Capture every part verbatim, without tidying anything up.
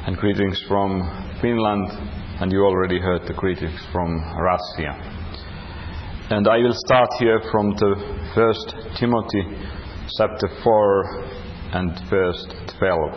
and greetings from Finland, and you already heard the greetings from Russia. And I will start here from the First Timothy chapter four and verse twelve.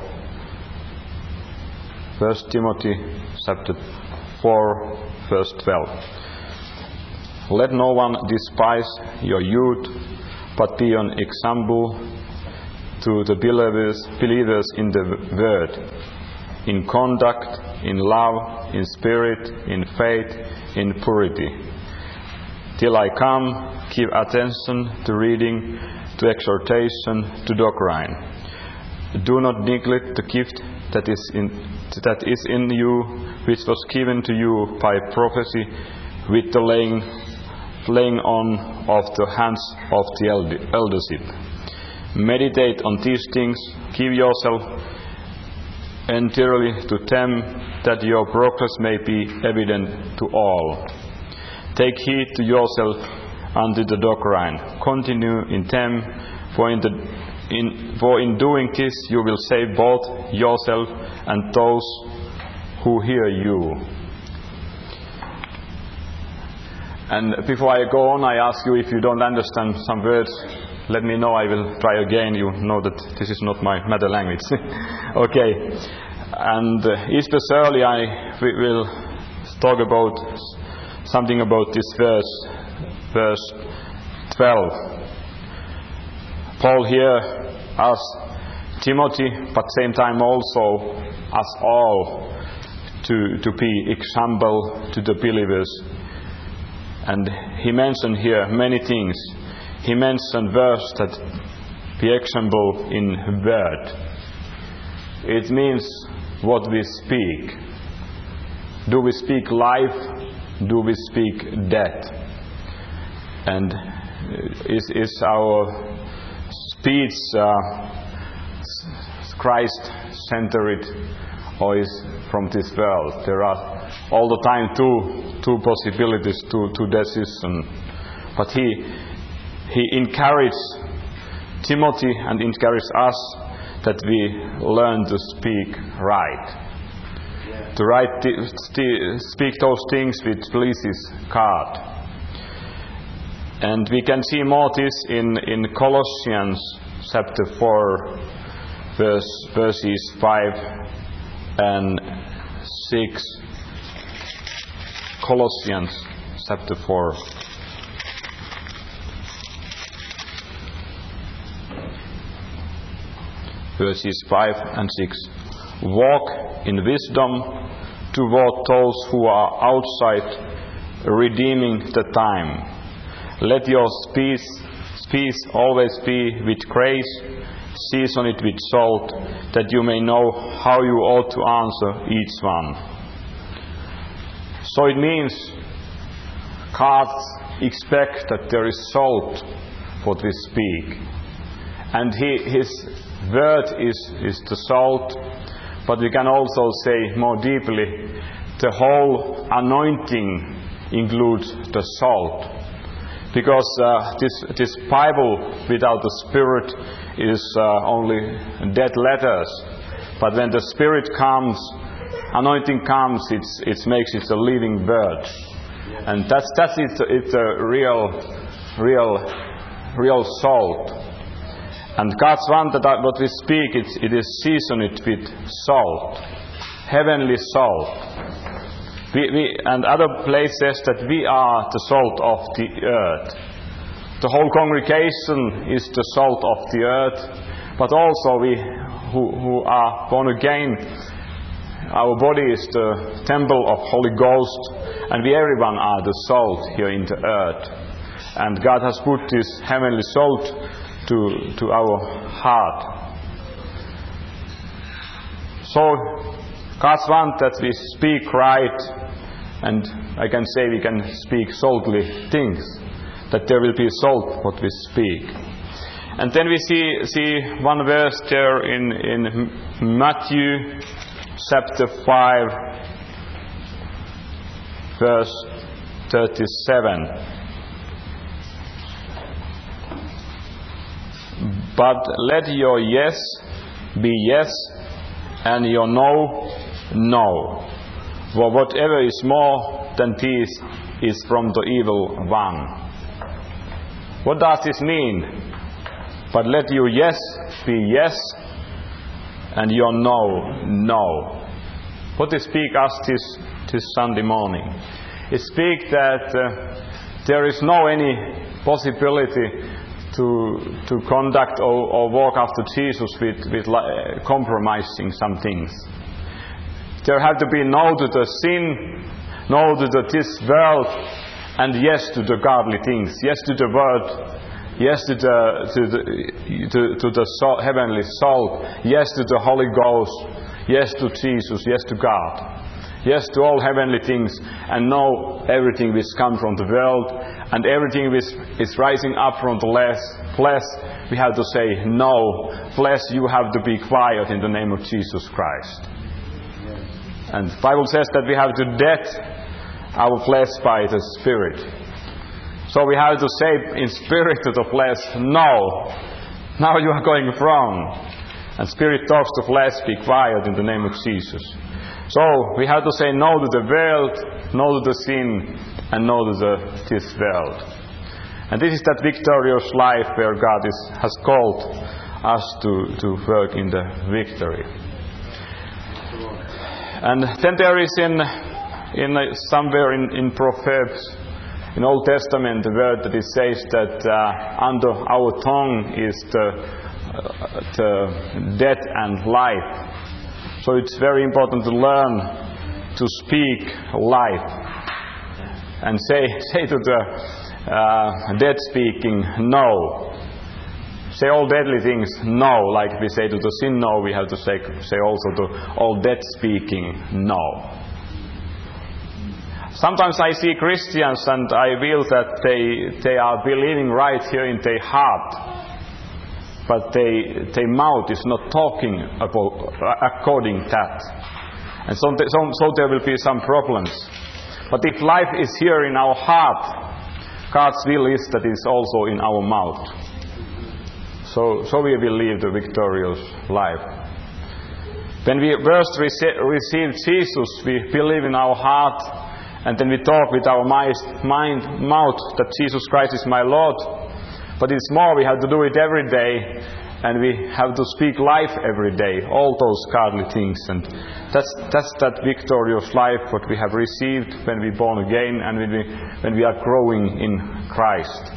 First Timothy chapter four verse twelve. Let no one despise your youth, but be an example to the believers, believers in the word, in conduct, in love, in spirit, in faith, in purity. Till I come, give attention to reading, to exhortation, to doctrine. Do not neglect the gift that is in that is in you, which was given to you by prophecy, with the laying, laying on of the hands of the eldership. Meditate on these things, give yourself entirely to them, that your progress may be evident to all. Take heed to yourself unto the doctrine. Continue in them, for in, the, in, for in doing this you will save both yourself and those who hear you. And before I go on, I ask you, if you don't understand some words, let me know, I will try again. You know that this is not my mother language. Okay. And uh, especially I we will talk about something about this verse, verse twelve. Paul here asks Timothy, but same time also us all to, to be example to the believers. And he mentioned here many things. He mentioned verse that be example in word. It means what we speak. Do we speak life? Do we speak death? And is is our speech uh, Christ-centered, or is from this world? There are all the time two two possibilities, two two decisions. But he he encouraged Timothy and encouraged us that we learn to speak right. Yeah. To right th- st- speak those things which pleases God. And we can see more this in, in Colossians chapter four, verse, verses five and six. Colossians chapter four. Verses five and six. Walk in wisdom toward those who are outside, redeeming the time. Let your speech, speech always be with grace, season it with salt, that you may know how you ought to answer each one. So it means God expects that there is salt what we speak. And he, His word is, is the salt, but we can also say more deeply, the whole anointing includes the salt. Because uh, this, this Bible without the Spirit is uh, only dead letters. But when the Spirit comes, anointing comes, it's, it makes it a living word. And that's, that's it, it's a real, real, real salt. And God's want that what we speak, it, it is seasoned with salt, heavenly salt. We, we, and other place says that we are the salt of the earth. The whole congregation is the salt of the earth, but also we who, who are born again, our body is the temple of Holy Ghost, and we everyone are the salt here in the earth. And God has put this heavenly salt to, to our heart. So God's want that we speak right, and I can say we can speak saltly things, that there will be salt what we speak. And then we see see one verse there in, in Matthew chapter five, verse thirty-seven. But let your yes be yes, and your no, No. For whatever is more than this is from the evil one. What does this mean? But let your yes be yes, and your no, no. What they speak us this, this Sunday morning? It speak that uh, there is no any possibility to to conduct or, or walk after Jesus with, with uh, compromising some things. There have to be no to the sin, no to the, this world, and yes to the godly things, yes to the word, yes to the to the to, to the soul, heavenly soul, yes to the Holy Ghost, yes to Jesus, yes to God, yes to all heavenly things, and no everything which comes from the world, and everything which is rising up from the less flesh. We have to say no, flesh, you have to be quiet in the name of Jesus Christ. And the Bible says that we have to death our flesh by the Spirit. So we have to say in spirit to the flesh, no, now you are going wrong. And Spirit talks to flesh, be quiet in the name of Jesus. So we have to say no to the world, no to the sin, and no to the, this world. And this is that victorious life where God is, has called us to, to work in the victory. And then there is in, in uh, somewhere in, in Proverbs, in Old Testament, the word that it says that uh, under our tongue is the, uh, the death and life. So it's very important to learn to speak life and say say to the uh, dead speaking no. Say all deadly things no, like we say to the sin no, we have to say, say also to all dead speaking no. Sometimes I see Christians and I feel that they they are believing right here in their heart, but they, their mouth is not talking about according that, and so, so so there will be some problems. But if life is here in our heart, God's will is that it is also in our mouth. So, so we will live the victorious life. When we first receive Jesus, we believe in our heart, and then we talk with our mind, mind, mouth that Jesus Christ is my Lord. But it's more, we have to do it every day, and we have to speak life every day, all those godly things. And that's that's that victorious life what we have received when we born again and when we when we are growing in Christ.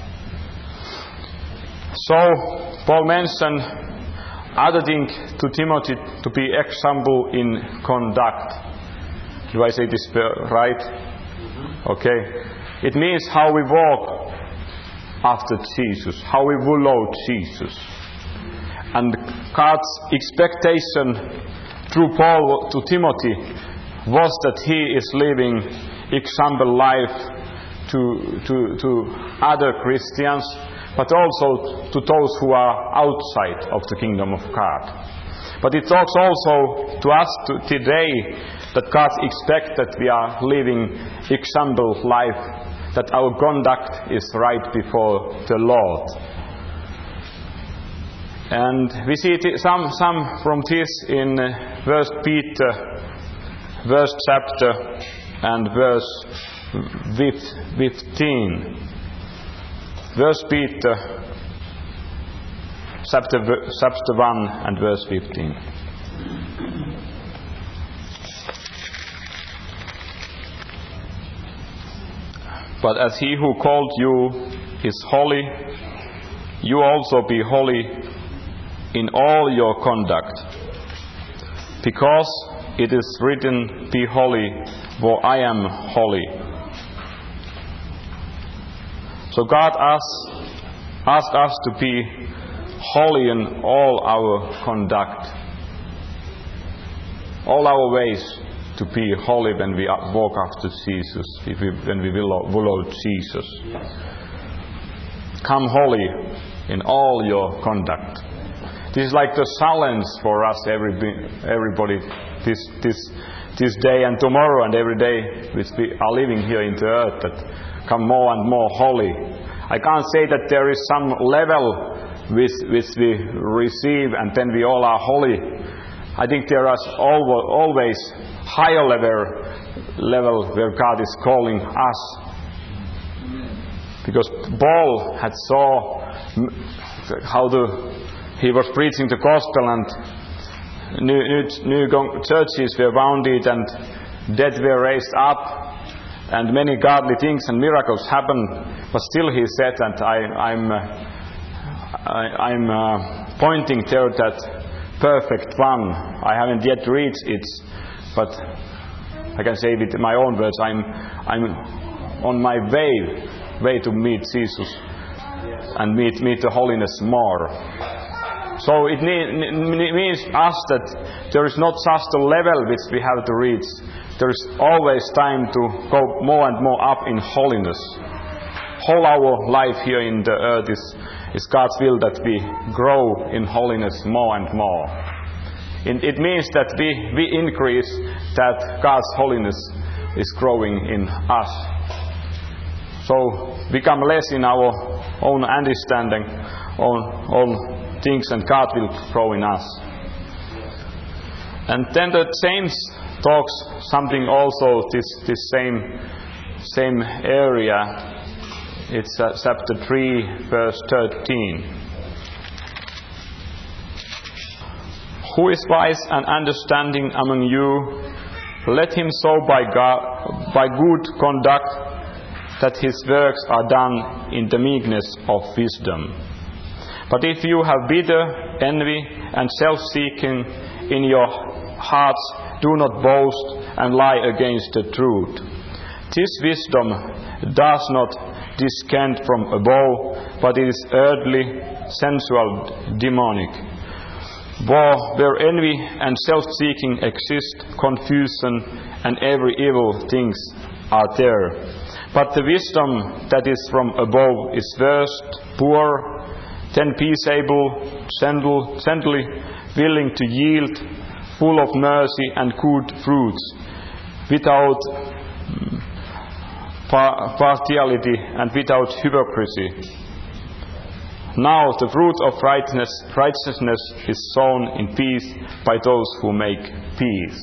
So Paul mentioned other thing to Timothy to be example in conduct. Do I say this right? Okay. It means how we walk after Jesus, how we follow Jesus. And God's expectation through Paul to Timothy was that he is living example life to, to, to other Christians, but also to those who are outside of the kingdom of God. But it talks also to us to today that God expects that we are living example life, that our conduct is right before the Lord. And we see some some from this in First Peter, verse chapter and verse fifteen. First Peter, chapter chapter one and verse fifteen. But as he who called you is holy, you also be holy in all your conduct, because it is written, be holy, for I am holy. So God asks, asks us to be holy in all our conduct, all our ways, to be holy when we walk after Jesus, if we, when we will follow Jesus. Come holy in all your conduct. This is like the challenge for us, every, everybody, this this this day and tomorrow and every day which we are living here in the earth, that come more and more holy. I can't say that there is some level which, which we receive and then we all are holy. I think there is always higher level, level where God is calling us. Because Paul had saw how the, he was preaching the gospel, and new, new, new churches were founded, and dead were raised up, and many godly things and miracles happened. But still he said, and I, I'm, uh, I, I'm uh, pointing there that perfect one. I haven't yet reached it, but I can say with my own words, I'm, I'm on my way. way to meet Jesus and meet meet the holiness more. So it need, means us that there is not just a level which we have to reach. There is always time to go more and more up in holiness. Whole our life here in the earth is, is God's will that we grow in holiness more and more. It, it means that we, we increase, that God's holiness is growing in us. So become less in our own understanding, on own things, and God will grow in us. And then the James talks something also this this same same area. It's uh, chapter three, verse thirteen. Who is wise and understanding among you? Let him show by God, by good conduct, that his works are done in the meekness of wisdom. But if you have bitter envy and self-seeking in your hearts, do not boast and lie against the truth. This wisdom does not descend from above, but it is earthly, sensual, demonic. For where envy and self-seeking exist, confusion and every evil things are there. But the wisdom that is from above is first pure, then peaceable, gentle, gently, willing to yield, full of mercy and good fruits, without par- partiality and without hypocrisy. Now the fruit of righteousness, righteousness is sown in peace by those who make peace.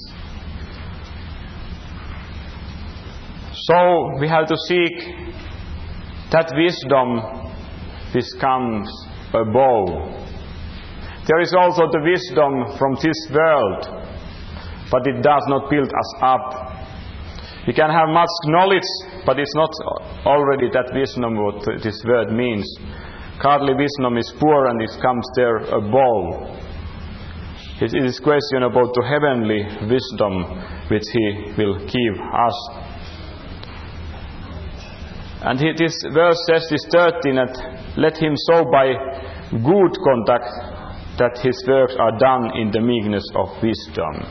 So we have to seek that wisdom which comes above. There is also the wisdom from this world, but it does not build us up. We can have much knowledge, but it's not already that wisdom what this word means. Godly wisdom is poor, and it comes there above. It is a question about the heavenly wisdom which He will give us. And this verse says, this thirteen, that let him show by good conduct that his works are done in the meekness of wisdom.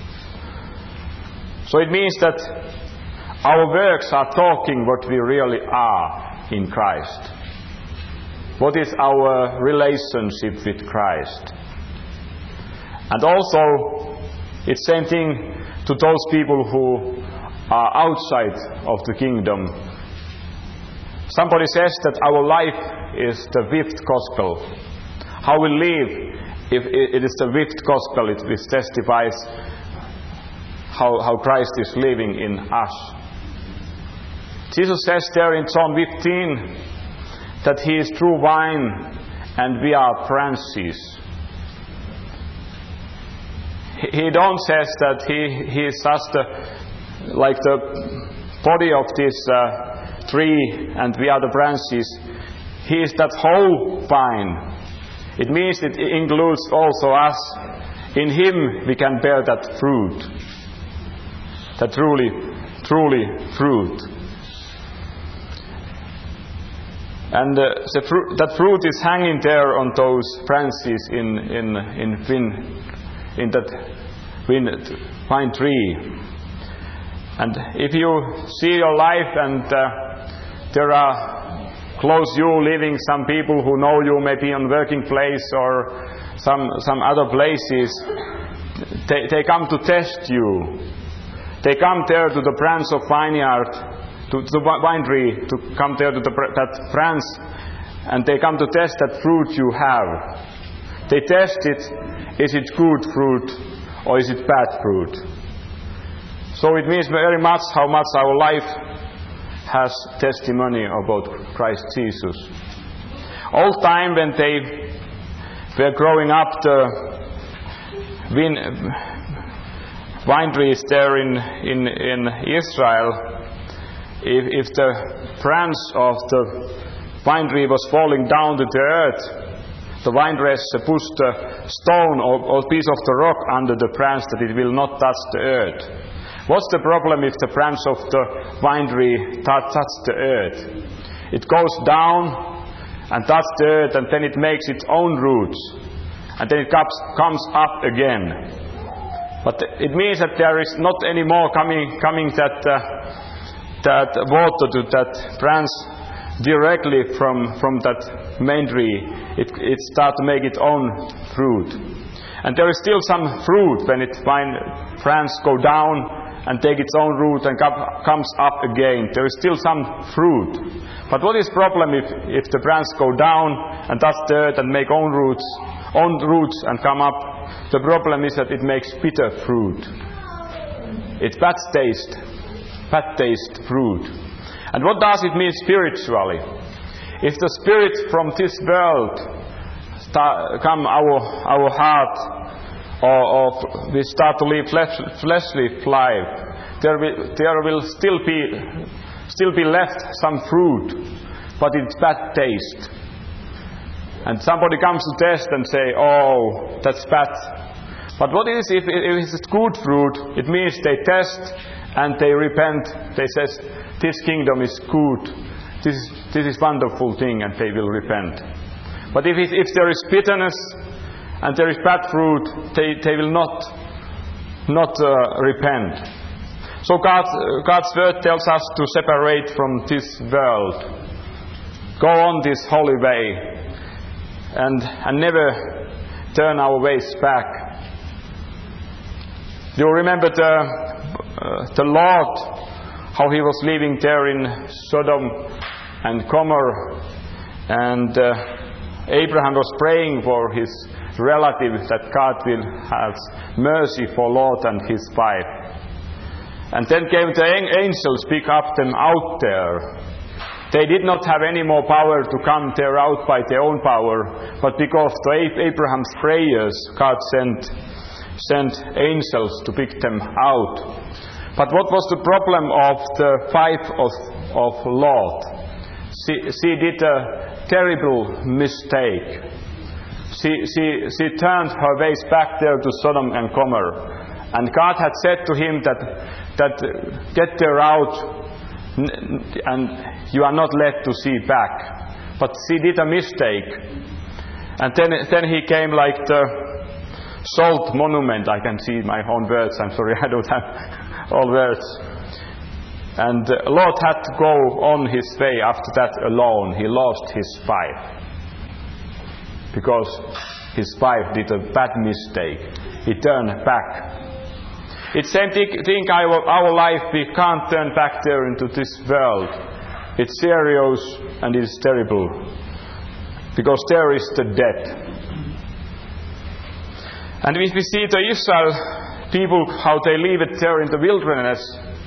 So it means that our works are talking what we really are in Christ. What is our relationship with Christ? And also, it's the same thing to those people who are outside of the kingdom. Somebody says that our life is the fifth gospel. How we live, if it is the fifth gospel, it testifies how, how Christ is living in us. Jesus says there in John fifteen that He is true vine and we are branches. He don't says that He, he is just a, like the body of this uh, tree and we are the branches. He is that whole vine. It means it includes also us. In Him we can bear that fruit, that truly, truly fruit. And uh, the fru- that fruit is hanging there on those branches in in in vine, in that vine, vine tree. And if you see your life and uh, there are close you living some people who know you maybe on working place or some some other places, they, they come to test you. They come there to the branch of vineyard, to the vine tree, to come there to the, that branch, and they come to test that fruit you have. They test it, is it good fruit or is it bad fruit? So it means very much how much our life has testimony about Christ Jesus. All time when they were growing up, the vine, vine trees there in, in, in Israel, if, if the branch of the vine tree was falling down to the earth, the vine dresser pushed a stone or, or piece of the rock under the branch that it will not touch the earth. What's the problem if the branch of the vine tree touches the earth? It goes down and touches the earth, and then it makes its own roots, and then it comes, comes up again. But it means that there is not any more coming, coming that, uh, that water to that branch directly from, from that main tree. It, it starts to make its own fruit. And there is still some fruit when it vine branch go down and take its own root and comes up again. There is still some fruit. But what is the problem if, if the branch go down and touch the earth and make own roots, own roots and come up? The problem is that it makes bitter fruit. It's bad taste, bad taste fruit. And what does it mean spiritually? If the spirit from this world start, come our our heart, or, or we start to live flesh, fleshly life, there will, there will still be still be left some fruit, but it's bad taste. And somebody comes to test and say, "Oh, that's bad." But what is if, if it's good fruit? It means they test and they repent. They says, "This kingdom is good. This is this is wonderful thing," and they will repent. But if it, if there is bitterness and there is bad fruit, they, they will not not uh, repent. So God's, God's word tells us to separate from this world, go on this holy way, and and never turn our ways back. Do you remember the uh, the Lord, how he was living there in Sodom and Gomorrah, and uh, Abraham was praying for his relative that God will have mercy for Lot and his wife. And then came the angels, pick up them out there. They did not have any more power to come there out by their own power, but because of Abraham's prayers, God sent sent angels to pick them out. But what was the problem of the wife of, of Lot? She, she did a terrible mistake. She, she, she turned her ways back there to Sodom and Gomorrah. And God had said to him that, that get there out and you are not led to see back. But she did a mistake. And then, then he came like the salt monument. I can see my own words. I'm sorry, I don't have all words. And uh, Lot had to go on his way after that alone. He lost his wife. Because his wife did a bad mistake. He turned back. It's same thing our, our life. We can't turn back there into this world. It's serious and it's terrible. Because there is the death. And if we see the Israel people, how they live it there in the wilderness,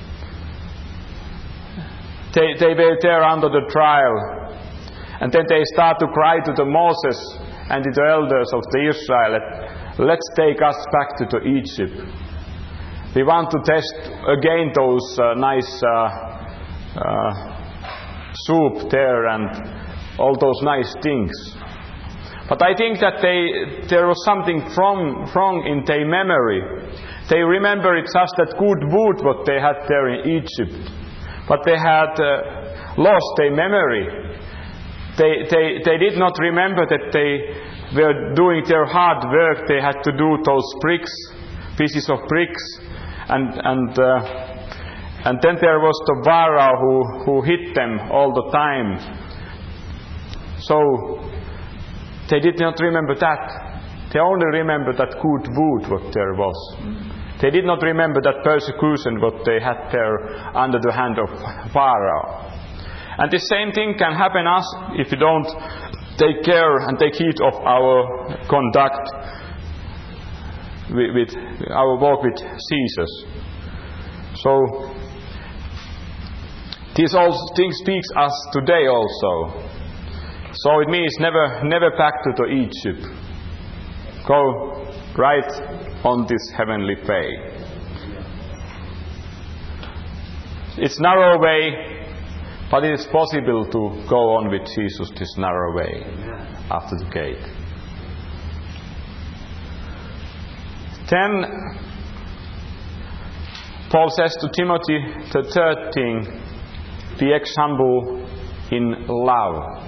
they, they were there under the trial. And then they start to cry to the Moses and to the elders of the Israel, let's take us back to the Egypt. We want to test again those uh, nice uh, uh, soup there and all those nice things. But I think that they, there was something wrong, wrong in their memory. They remember it's just that good wood what they had there in Egypt. But they had uh, lost their memory. They, they, they did not remember that they were doing their hard work. They had to do those bricks, pieces of bricks. And, and, uh, and then there was the Pharaoh who, who hit them all the time. So they did not remember that. They only remember that good wood what there was. They did not remember that persecution what they had there under the hand of Pharaoh. And the same thing can happen us if we don't take care and take heed of our conduct. with, with our walk with Jesus. So this all thing speaks us today also. So it means never, never back to the Egypt. Go right on this heavenly way. It's narrow way, but it is possible to go on with Jesus this narrow way after the gate. Then Paul says to Timothy, the third thing, be example in love.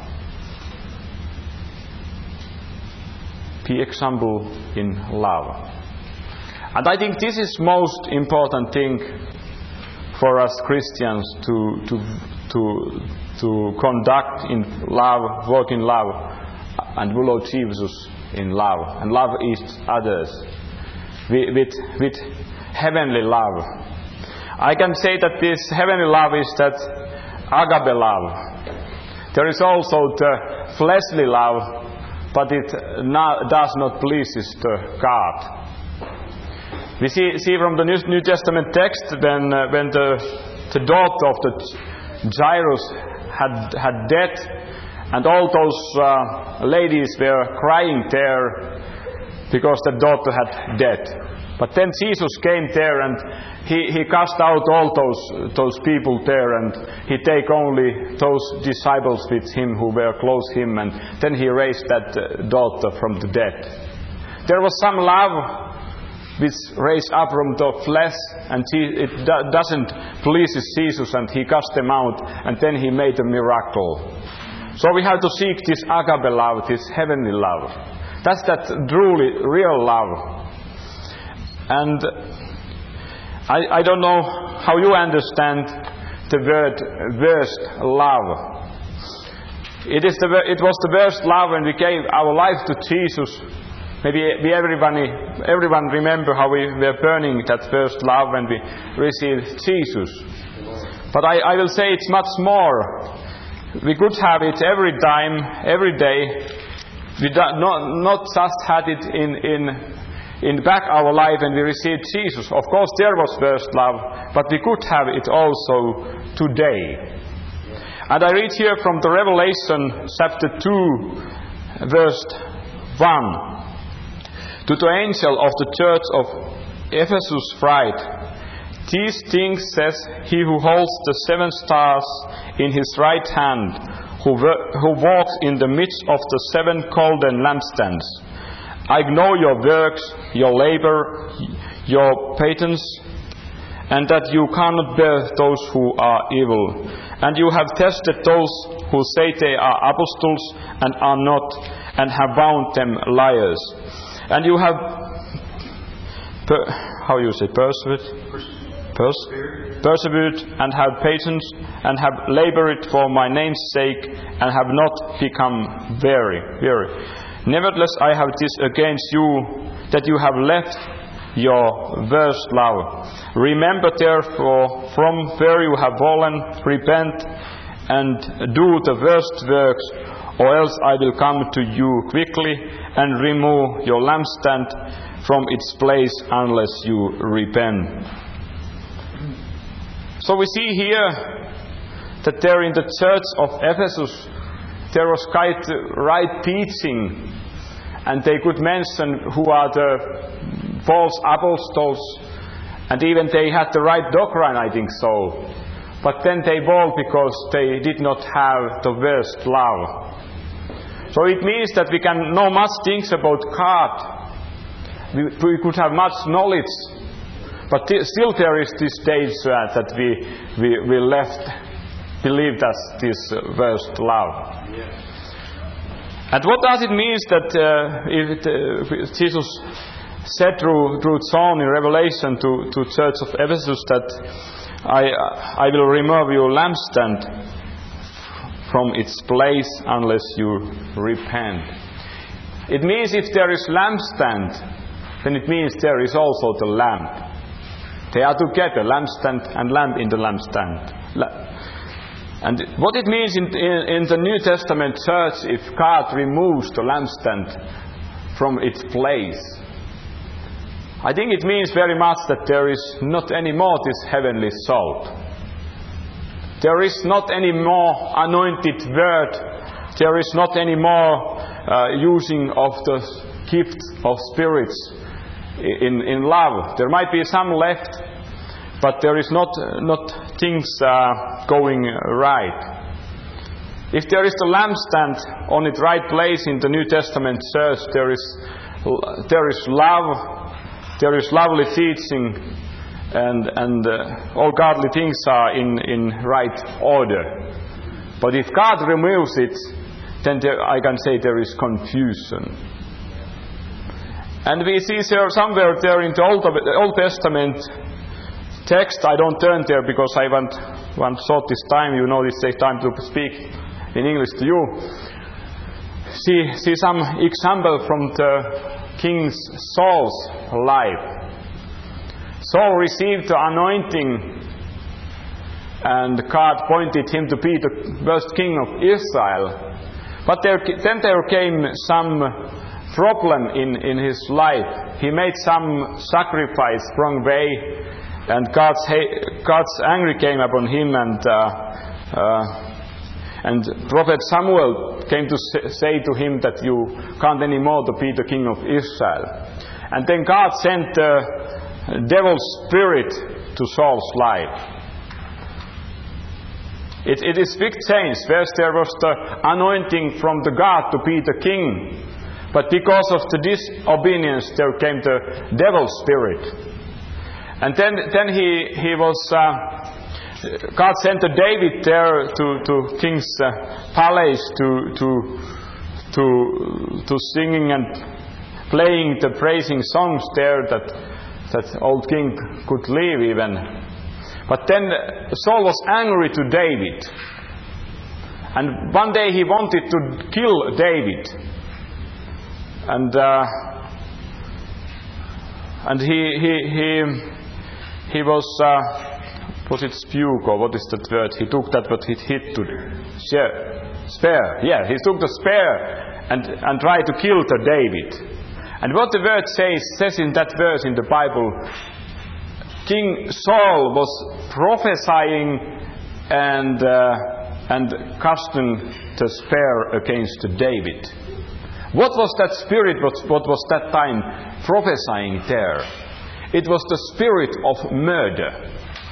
Be example in love. And I think this is most important thing for us Christians to to to to conduct in love, walk in love, and follow Jesus in love, and love each others with, with with heavenly love. I can say that this heavenly love is that agape love. There is also the fleshly love, but it not, does not pleases the God. We see, see from the New, New Testament text when uh, when the the daughter of the Jairus had had death, and all those uh, ladies were crying there because the daughter had death. But then Jesus came there and he, he cast out all those those people there, and he take only those disciples with him who were close him, and then he raised that uh, daughter from the dead. There was some love which raised up from the flesh, and he, it do, doesn't please Jesus, and he cast them out, and then he made a miracle. So we have to seek this agape love, this heavenly love. That's that truly real love. And I, I don't know how you understand the word worst love. It is the it was the worst love when we gave our life to Jesus. Maybe we everybody, everyone remember how we were burning that first love when we received Jesus. But I, I will say it's much more. We could have it every time, every day. We do, not, not just had it in, in, in back our life when we received Jesus. Of course there was first love, but we could have it also today. And I read here from the Revelation chapter two, verse one. To the angel of the church of Ephesus write, these things says he who holds the seven stars in his right hand, who, who walks in the midst of the seven golden lampstands. I know your works, your labor, your patience, and that you cannot bear those who are evil. And you have tested those who say they are apostles and are not, and have found them liars. And you have, per, how you say, persevered, Pers- persevered, and have patience, and have labored for my name's sake, and have not become weary. weary. Nevertheless, I have this against you, that you have left your first love. Remember therefore from where you have fallen, repent, and do the worst works, or else I will come to you quickly and remove your lampstand from its place unless you repent. So we see here that there in the church of Ephesus there was quite right teaching, and they could mention who are the false apostles, and even they had the right doctrine, I think so. But then they fall because they did not have the worst love. So it means that we can know much things about God. We, we could have much knowledge, but th- still there is this stage uh, that we, we we left believed as this uh, worst love. Yeah. And what does it mean that uh, if it, uh, Jesus said through through John in Revelation to to Church of Ephesus that I I will remove your lampstand from its place unless you repent. It means if there is lampstand, then it means there is also the lamp. They are together, lampstand and lamp in the lampstand. And what it means in, in, in the New Testament church, if God removes the lampstand from its place, I think it means very much that there is not anymore this heavenly salt. There is not any more anointed word. There is not any more uh, using of the gift of spirits in, in love. There might be some left, but there is not, not things uh, going right. If there is the lampstand on its right place in the New Testament church, there is, there is love, there is lovely teaching, and, and uh, all godly things are in, in right order. But if God removes it, then there, I can say there is confusion. And we see there somewhere there in the Old, Old Testament text, I don't turn there because I want, want short this time, you know, this takes time to speak in English to you. See, see some example from the King Saul's life. Saul received the anointing, and God appointed him to be the first king of Israel. But there, then there came some problem in, in his life. He made some sacrifice wrong way, and God's, God's anger came upon him, and uh, uh, And Prophet Samuel came to say to him that you can't anymore to be the king of Israel. And then God sent the devil's spirit to Saul's life. It, it is big change. First there was the anointing from the God to be the king. But because of the disobedience there came the devil's spirit. And then, then he, he was... Uh, God sent David there to, to King's uh, palace to, to, to, to singing and playing the praising songs there that, that old king could live even. But then Saul was angry to David. And one day he wanted to kill David. And, uh, and he, he, he, he was... Uh, Was it spuke or what is that word? He took that but he hit to share, spare. Yeah, he took the spear and, and tried to kill the David. And what the word says, says in that verse in the Bible, King Saul was prophesying and, uh, and casting the spear against David. What was that spirit, what, what was that time prophesying there? It was the spirit of murder.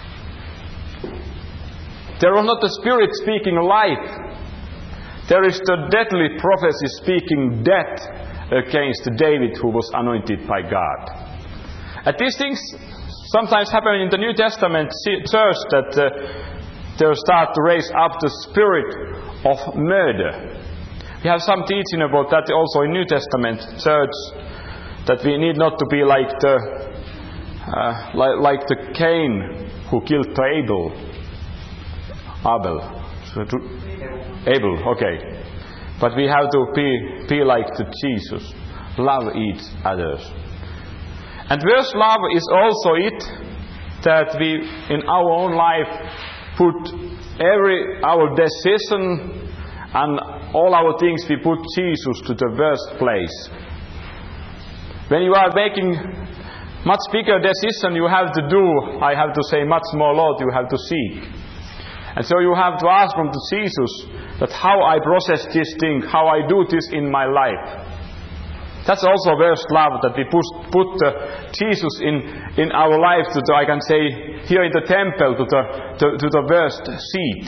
There was not the Spirit speaking life. There is the deadly prophecy speaking death against David who was anointed by God. And these things sometimes happen in the New Testament church that uh, they start to raise up the spirit of murder. We have some teaching about that also in New Testament church, that we need not to be like the, uh, like, like the Cain who killed Abel. Abel. Abel, okay. But we have to be, be like the Jesus. Love each other. And verse love is also it that we in our own life put every our decision and all our things we put Jesus to the first place. When you are making much bigger decision you have to do, I have to say much more Lord you have to seek. And so you have to ask from the Jesus that how I process this thing, how I do this in my life. That's also first love, that we put, put the Jesus in, in our life to the, I can say, here in the temple, to the, to, to the first seat.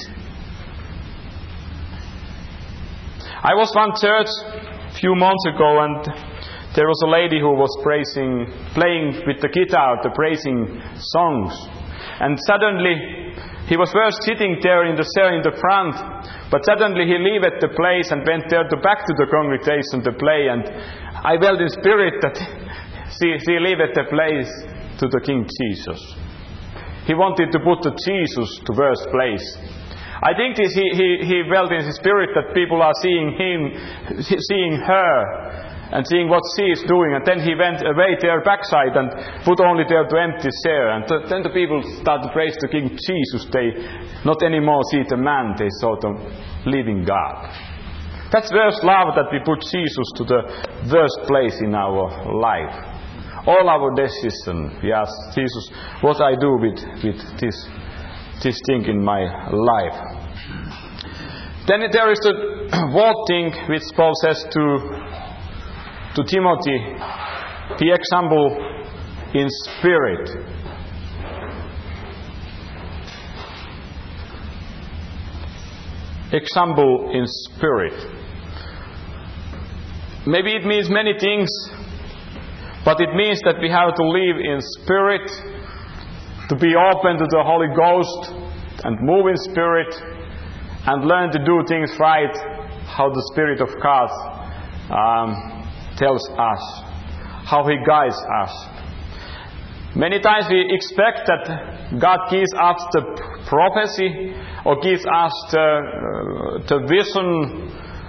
I was one church a few months ago, and there was a lady who was praising, playing with the guitar, the praising songs. And suddenly, he was first sitting there in the chair in the front, but suddenly he left the place and went there to back to the congregation to play. And I felt in spirit that she, she left the place to the King Jesus. He wanted to put the Jesus to first place. I think this, he, he, he felt in his spirit that people are seeing him, seeing her, and seeing what she is doing. And then he went away there backside and put only there to empty chair. And th- then the people start to praise the King Jesus. They not anymore see the man, they saw the living God. That's first love, that we put Jesus to the first place in our life. all our decision. We ask Jesus, what I do with, with this, this thing in my life. Then there is the fourth thing which Paul says to, to Timothy, the example in spirit. Example in spirit. Maybe it means many things, but it means that we have to live in spirit, to be open to the Holy Ghost and move in spirit and learn to do things right, how the Spirit of God um, tells us, how He guides us. Many times we expect that God gives us the prophecy or gives us the, uh, the vision.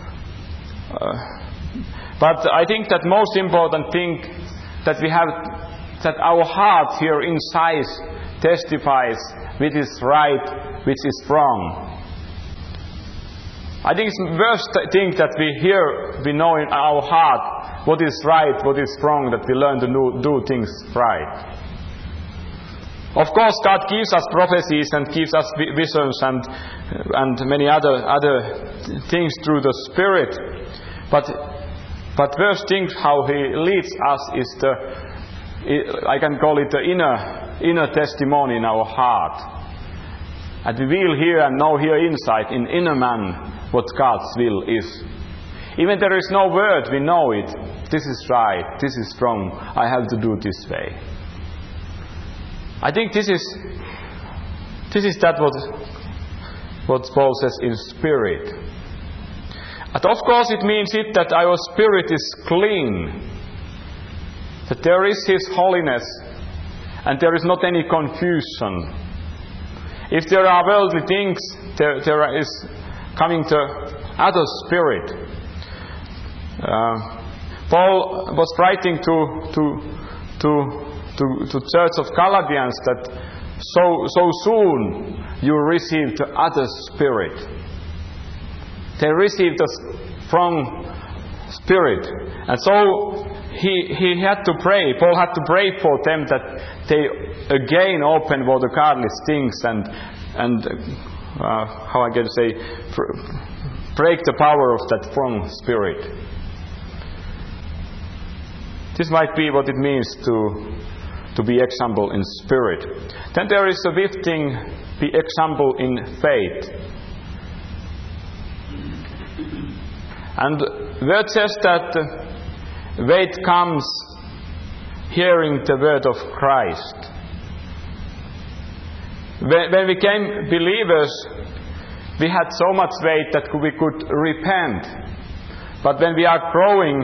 Uh, but I think that most important thing that we have, that our heart here inside testifies which is right, which is wrong. I think it's the worst thing that we hear, we know in our heart what is right, what is wrong, that we learn to do, do things right. Of course, God gives us prophecies and gives us visions and and many other other things through the Spirit. But but first thing how He leads us is the, I can call it the inner inner testimony in our heart. And we will hear and know here inside, in inner man, what God's will is. Even there is no word, we know it. This is right, this is wrong, I have to do this way. I think this is this is that what what Paul says in spirit. And of course it means it that our spirit is clean, that there is His holiness and there is not any confusion. If there are worldly things, there, there is coming to other spirit. Uh, Paul was writing to to to To, to Church of Galatians that so so soon you received the other spirit. They received a strong spirit, and so he he had to pray. Paul had to pray for them that they again open for the godly things and and uh, how I can say break the power of that strong spirit. This might be what it means to. to be example in spirit. Then there is a fifth thing, be example in faith. And word says that faith comes hearing the word of Christ. When we became believers, we had so much faith that we could repent. But when we are growing,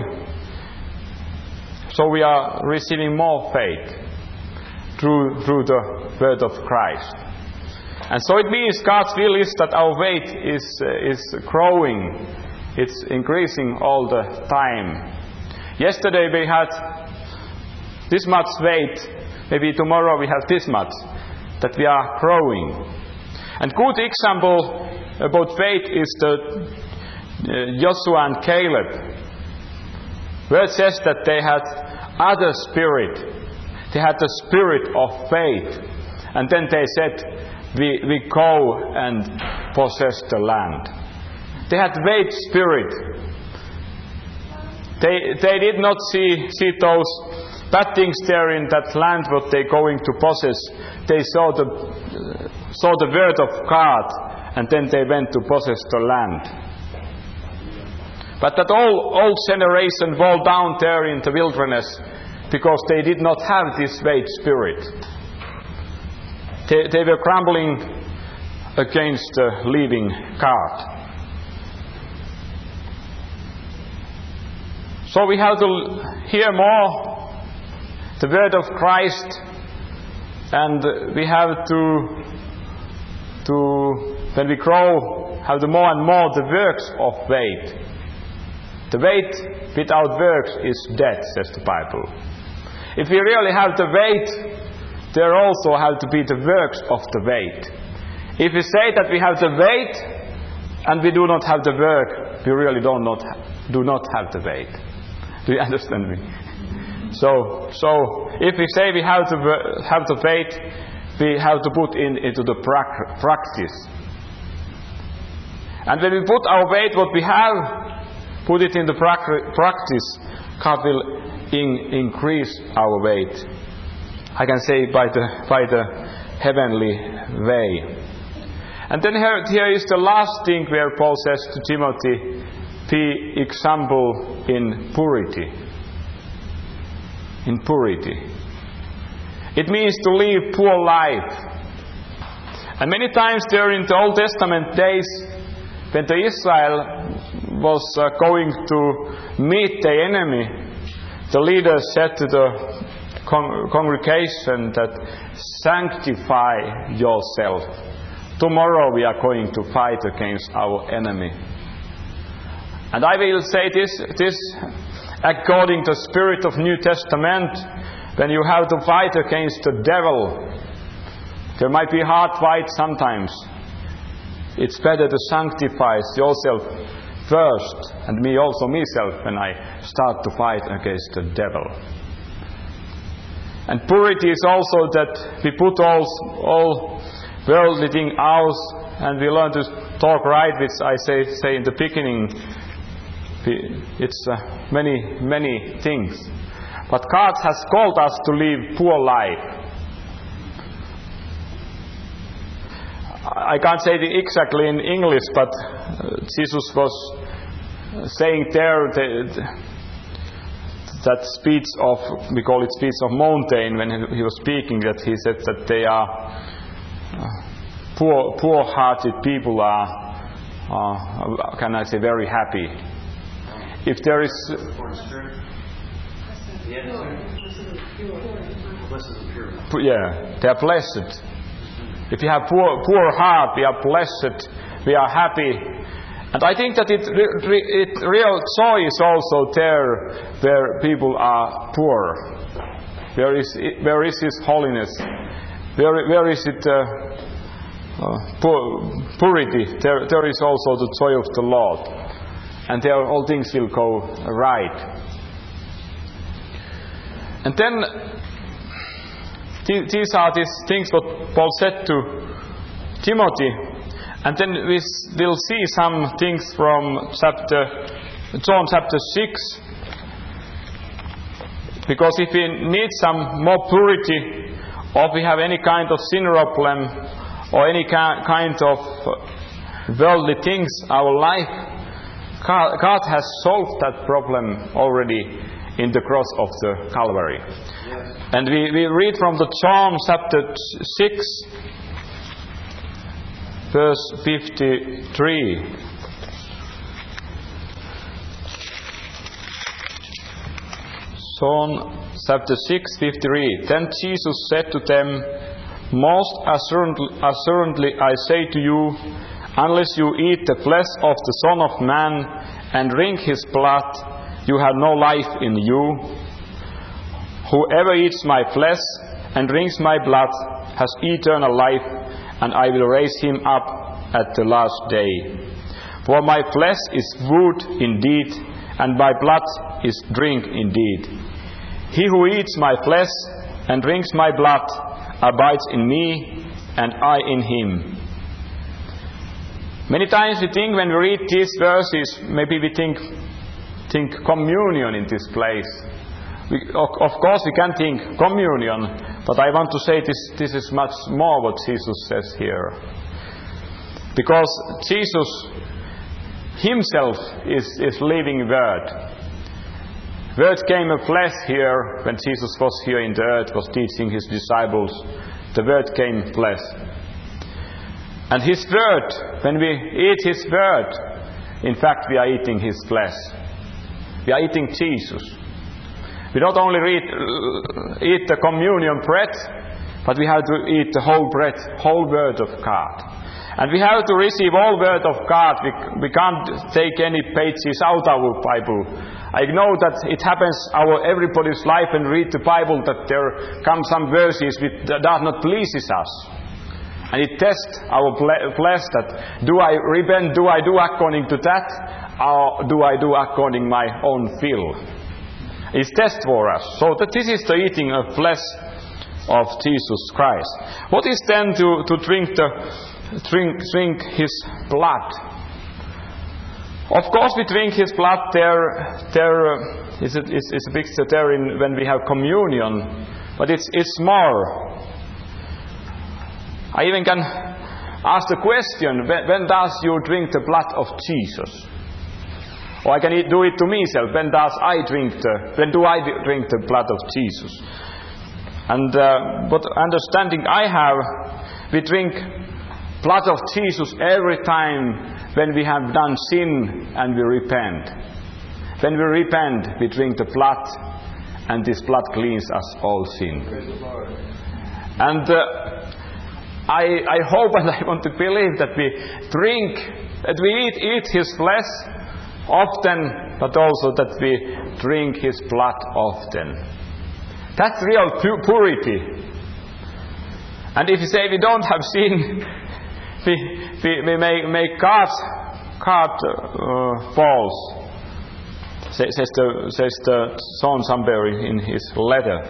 so we are receiving more faith. Through, through the word of Christ. And so it means God's will is that our faith is, uh, is growing. It's increasing all the time. Yesterday we had this much faith. Maybe tomorrow we have this much. That we are growing. And good example about faith is the uh, Joshua and Caleb. Where it says that they had other spirit. They had the spirit of faith. And then they said, we, we go and possess the land. They had faith spirit. They, they did not see, see those bad things there in that land what they're going to possess. They saw the, uh, saw the word of God and then they went to possess the land. But that old, old generation fell down there in the wilderness because they did not have this faith spirit. They, they were grumbling against the living God. So we have to hear more the word of Christ, and we have to, to when we grow, have the more and more the works of faith. The faith without works is dead, says the Bible. If we really have the faith, there also have to be the works of the faith. If we say that we have the faith and we do not have the work, we really do not do not have the faith. Do you understand me? So, so if we say we have to have the faith, we have to put in into the pra- practice. And when we put our faith, what we have, put it in the pra- practice, God will in- increase our faith. I can say by the by the heavenly way. And then here, here is the last thing where Paul says to Timothy, be example in purity. In purity. It means to live poor life. And many times there in the Old Testament days, when the Israel was uh, going to meet the enemy, the leader said to the con- congregation that sanctify yourself. Tomorrow we are going to fight against our enemy. And I will say this, this according to the spirit of New Testament, when you have to fight against the devil, there might be a hard fight sometimes. It's better to sanctify yourself first, and me also myself, when I start to fight against the devil. And purity is also that we put all, all worldly things out, and we learn to talk right, which I say, say in the beginning. It's uh, many, many things. But God has called us to live poor life. I can't say it exactly in English, but uh, Jesus was saying there that, that speech of, we call it speech of Montaigne, when he was speaking, that he said that they are uh, poor, poor-hearted people are, uh, can I say, very happy. If there is, yeah, they are blessed. If you have poor, poor heart, we are blessed, we are happy. And I think that it, it real joy is also there where people are poor. Where is it, where is His holiness? Where where is it uh, uh, purity? There there is also the joy of the Lord. And there all things will go right. And then th- these are these things what Paul said to Timothy. And then we will see some things from chapter John chapter six. Because if we need some more purity, or if we have any kind of sin problem, or any ki- kind of worldly things in our life, God, God has solved that problem already in the cross of the Calvary. Yes. And we, we read from the John chapter six, verse fifty-three. John chapter six, fifty-three. Then Jesus said to them, most assuredly, assuredly I say to you, unless you eat the flesh of the Son of Man and drink His blood, you have no life in you. Whoever eats my flesh and drinks my blood has eternal life, and I will raise him up at the last day. For my flesh is food indeed, and my blood is drink indeed. He who eats my flesh and drinks my blood abides in me, and I in him. Many times we think when we read these verses, maybe we think think communion in this place. We, of, of course we can think communion, but I want to say this, this is much more what Jesus says here. Because Jesus Himself is, is living Word. Word came a flesh here when Jesus was here in the earth, was teaching His disciples. The Word came flesh. And His Word, when we eat His Word, in fact we are eating His flesh. We are eating Jesus. We don't only read, uh, eat the communion bread, but we have to eat the whole bread, whole Word of God. And we have to receive all Word of God. We, we can't take any pages out of our Bible. I know that it happens our everybody's life and read the Bible that there come some verses which that does not pleases us. And it tests our flesh that do I repent, do I do according to that, or do I do according my own will? is test for us. So that this is the eating of flesh of Jesus Christ. What is then to, to drink the drink drink his blood? Of course, we drink his blood there. There uh, is a, is, is a picture there in when we have communion, but it's it's more. I even can ask the question: when, when does you drink the blood of Jesus? Or I can do it to myself. When does I drink the? When do I drink the blood of Jesus? And uh, what understanding I have, we drink blood of Jesus every time when we have done sin and we repent. When we repent, we drink the blood, and this blood cleans us all sin. And uh, I, I hope and I want to believe that we drink, that we eat, eat His flesh often, but also that we drink His blood often. That's real pu- purity. And if you say we don't have sin, we, we, we may make God, God uh, false, says the, says the Son somewhere in his letter.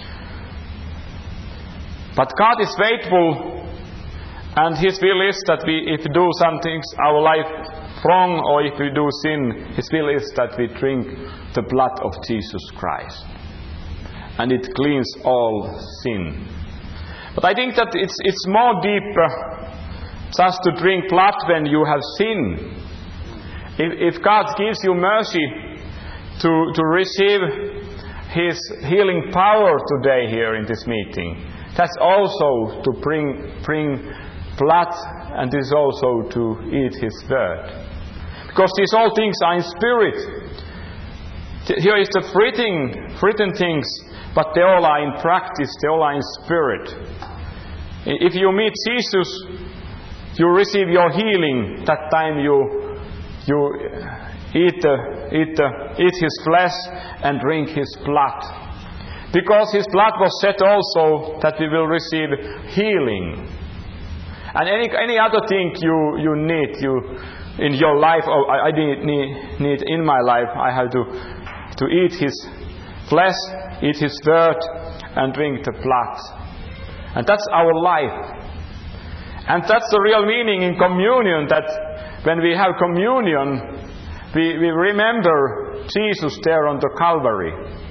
But God is faithful, and His will is that we, if we do some things, our life wrong, or if we do sin, His will is that we drink the blood of Jesus Christ. And it cleans all sin. But I think that it's it's more deeper just to drink blood when you have sinned. If, if God gives you mercy to, to receive His healing power today here in this meeting, that's also to bring bring blood, and is also to eat His word. Because these all things are in spirit. Here is the written, written things, but they all are in practice, they all are in spirit. If you meet Jesus, you receive your healing. That time you you eat the, eat the, eat His flesh and drink His blood. Because His blood was shed also that we will receive healing. And any any other thing you, you need you in your life, or I, I need, need need in my life, I have to to eat His flesh, eat His word, and drink the blood. And that's our life. And that's the real meaning in communion, that when we have communion, we, we remember Jesus there on the Calvary.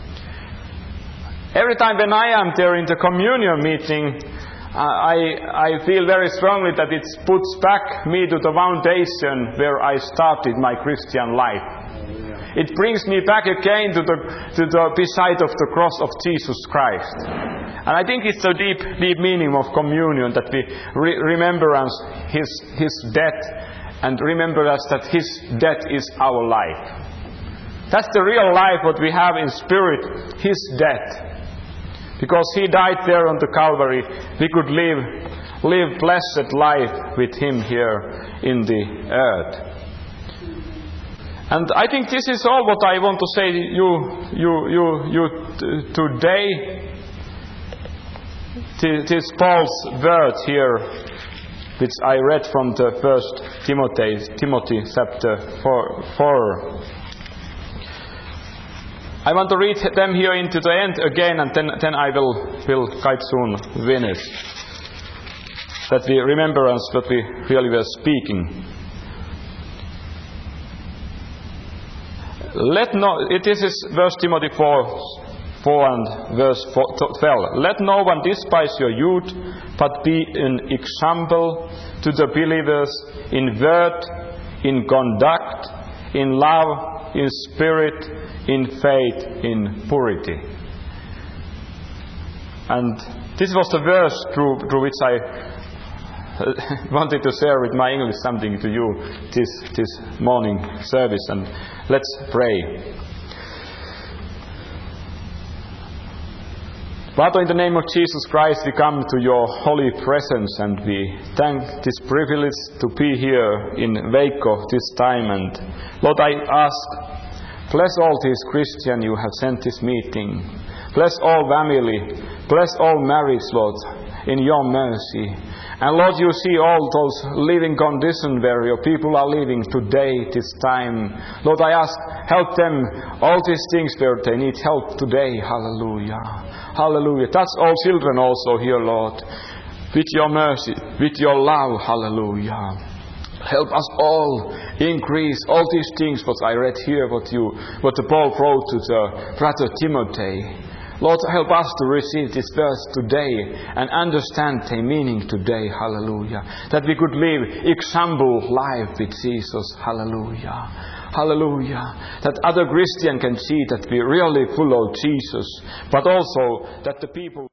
Every time when I am there in the communion meeting, I, I feel very strongly that it puts back me to the foundation where I started my Christian life. It brings me back again to the to the beside of the cross of Jesus Christ. And I think it's the deep deep meaning of communion, that we re- remember us His His death, and remember us that His death is our life. That's the real life what we have in spirit, His death. Because He died there on the Calvary, we could live live blessed life with Him here in the earth. And I think this is all what I want to say you you you you t- today. This Paul's word here, which I read from the First Timothy Timothy chapter four, four. I want to read them here into the end again, and then then I will will quite soon finish. That we remember us what we really were speaking. Let no, it is First Timothy four, four and verse twelve. Let no one despise your youth, but be an example to the believers in word, in conduct, in love, in spirit, in faith, in purity. And this was the verse through, through which I wanted to share with my English something to you this this morning service. And let's pray. Father, in the name of Jesus Christ, we come to your holy presence, and we thank this privilege to be here in Veikko this time. And Lord, I ask, bless all these Christians you have sent this meeting. Bless all family. Bless all marriage, Lord. in your mercy. And Lord, you see all those living conditions where your people are living today, this time. Lord, I ask, help them, all these things where they need help today. Hallelujah. Hallelujah. Touch all children also here, Lord, with your mercy, with your love. Hallelujah. Help us all increase all these things what I read here, what you, what the Paul wrote to the brother Timothy. Lord, help us to receive this verse today and understand the meaning today. Hallelujah. That we could live example life with Jesus. Hallelujah. Hallelujah. That other Christian can see that we really follow Jesus, but also that the people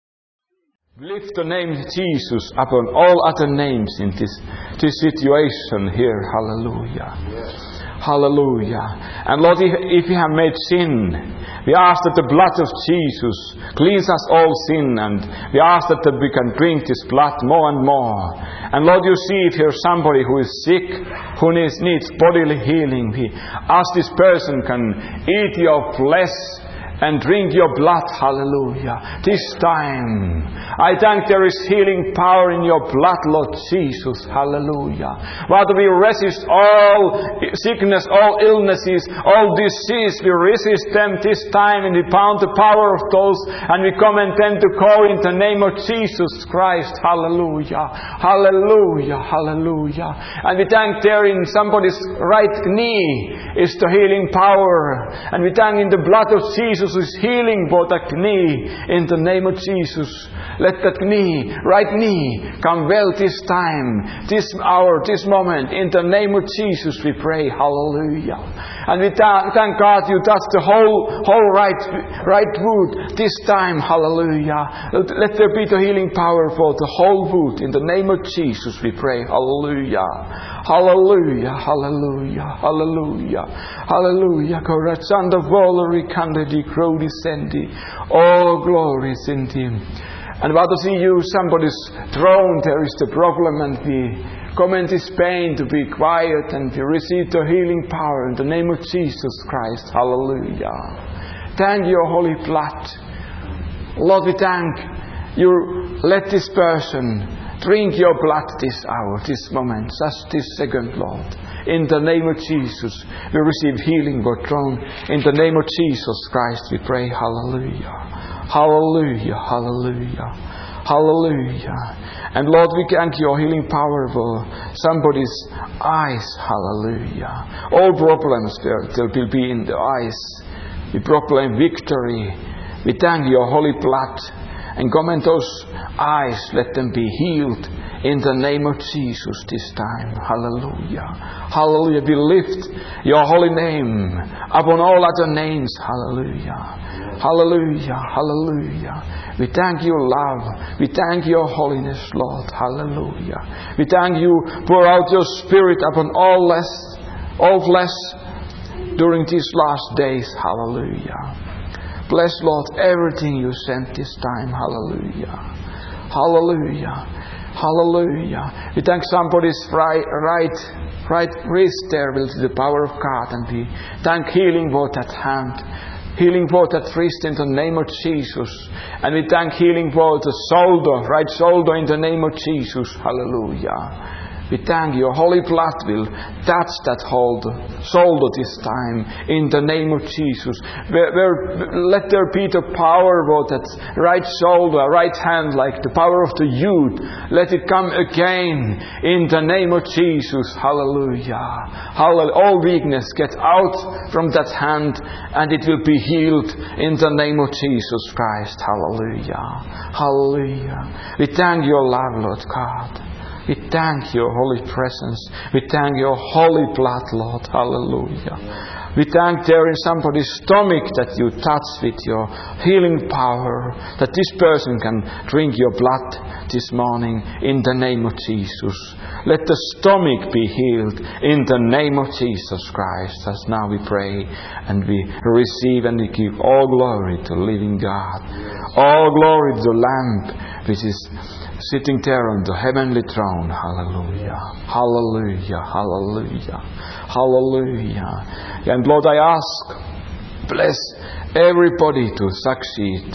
lift the name Jesus upon all other names in this, this situation here. Hallelujah. Yes. Hallelujah. And Lord, if, if we have made sin, we ask that the blood of Jesus cleans us all sin, and we ask that, that we can drink this blood more and more. And Lord, you see if here's somebody who is sick, who needs, needs bodily healing, we ask this person can eat your flesh and drink your blood. Hallelujah. This time, I thank there is healing power in your blood, Lord Jesus. Hallelujah. Father, we resist all sickness, all illnesses, all disease. We resist them this time, and we bound the power of those, and we come and tend to call in the name of Jesus Christ. Hallelujah. Hallelujah. Hallelujah. And we thank there in somebody's right knee is the healing power. And we thank in the blood of Jesus is healing both that knee in the name of Jesus. Let that knee, right knee, come well this time, this hour, this moment. In the name of Jesus we pray. Hallelujah. And we th- thank God you touch the whole whole right right wood this time. Hallelujah. Let there be the healing power for the whole wood. In the name of Jesus we pray. Hallelujah. Hallelujah. Hallelujah. Hallelujah. Hallelujah. Corazzando voleri candidi crodi senti. All glory is in him. And about to see you, somebody's throne, there is the problem, and we command this pain to be quiet, and we receive the healing power in the name of Jesus Christ. Hallelujah. Thank your holy blood. Lord, we thank you. Let this person drink your blood this hour, this moment, just this second, Lord. In the name of Jesus, we receive healing, but throne. In the name of Jesus Christ, we pray. Hallelujah. Hallelujah, hallelujah, hallelujah. And Lord, we thank your healing power for somebody's eyes. Hallelujah. All problems there, there will be in the eyes. We proclaim victory. We thank your holy blood. And command those eyes, let them be healed in the name of Jesus this time. Hallelujah. Hallelujah. We lift your holy name upon all other names. Hallelujah. Hallelujah. Hallelujah. We thank you, love. We thank your holiness, Lord. Hallelujah. We thank you, pour out your spirit upon all less, all flesh during these last days. Hallelujah. Bless, Lord, everything you sent this time. Hallelujah. Hallelujah. Hallelujah. We thank somebody's right, right, right wrist there with the power of God, and we thank healing for that hand. Healing for that wrist in the name of Jesus. And we thank healing for the shoulder, right shoulder in the name of Jesus. Hallelujah. We thank your holy blood will touch that whole shoulder this time in the name of Jesus. Where, where, let there be the power of that right shoulder, right hand, like the power of the youth. Let it come again in the name of Jesus. Hallelujah. Hallelujah. All weakness get out from that hand, and it will be healed in the name of Jesus Christ. Hallelujah. Hallelujah. We thank your love, Lord God. We thank your holy presence. We thank your holy blood, Lord. Hallelujah. We thank there in somebody's stomach that you touch with your healing power, that this person can drink your blood this morning in the name of Jesus. Let the stomach be healed in the name of Jesus Christ. As now we pray and we receive and we give all glory to the living God. All glory to the Lamb which is sitting there on the heavenly throne. Hallelujah. Hallelujah. Hallelujah. Hallelujah. And Lord, I ask, bless everybody to succeed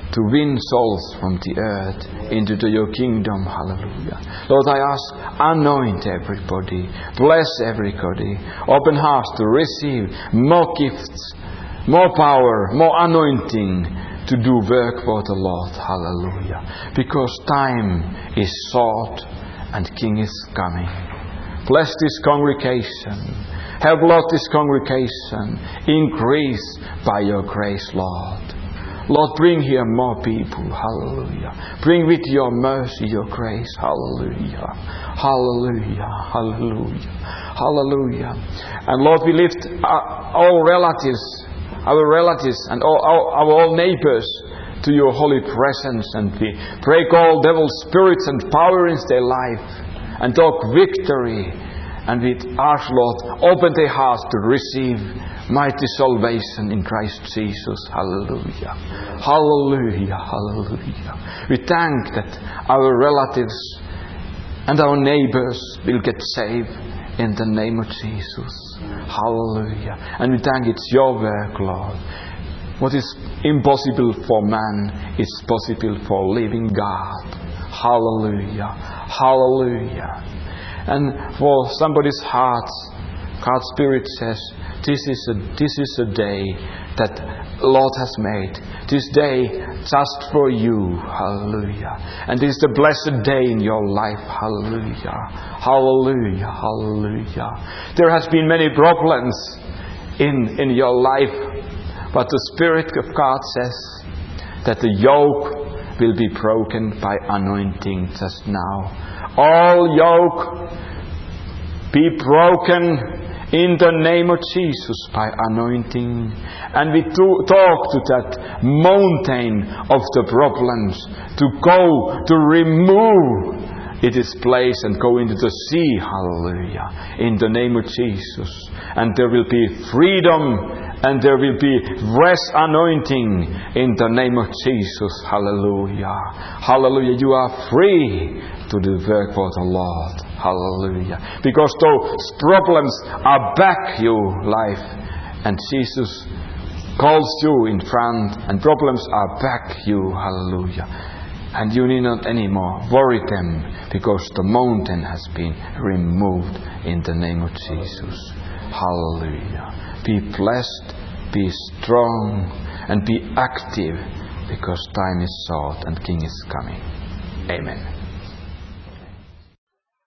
to win souls from the earth into the, your kingdom. Hallelujah. Lord, I ask, anoint everybody, bless everybody, open hearts to receive more gifts, more power, more anointing to do work for the Lord. Hallelujah. Because time is short and King is coming. Bless this congregation. Help, Lord, this congregation increase by your grace, Lord. Lord, bring here more people. Hallelujah. Bring with your mercy, your grace. Hallelujah. Hallelujah. Hallelujah. Hallelujah. And Lord, we lift our, all relatives, our relatives and all our, our all neighbors to your holy presence, and we break all devil spirits and power in their life and talk victory. And we ask, Lord, open their hearts to receive mighty salvation in Christ Jesus. Hallelujah. Hallelujah. Hallelujah. We thank that our relatives and our neighbors will get saved in the name of Jesus. Hallelujah. And we thank it's your work, Lord. What is impossible for man is possible for living God. Hallelujah. Hallelujah. And for somebody's heart, God's Spirit says, this is a, this is a day that Lord has made. This day just for you. Hallelujah. And this is the blessed day in your life. Hallelujah. Hallelujah. Hallelujah. There has been many problems in, in your life, but the Spirit of God says that the yoke will be broken by anointing just now. All yoke be broken in the name of Jesus by anointing. And we to- talk to that mountain of the problems to go, to remove its place and go into the sea. Hallelujah. In the name of Jesus. And there will be freedom and there will be rest anointing in the name of Jesus. Hallelujah. Hallelujah. You are free to do work for the Lord. Hallelujah. Because those problems are back your life, and Jesus calls you in front, and problems are back you. Hallelujah. And you need not anymore worry them, because the mountain has been removed in the name of Jesus. Hallelujah. Be blessed, be strong, and be active, because time is short and King is coming. Amen.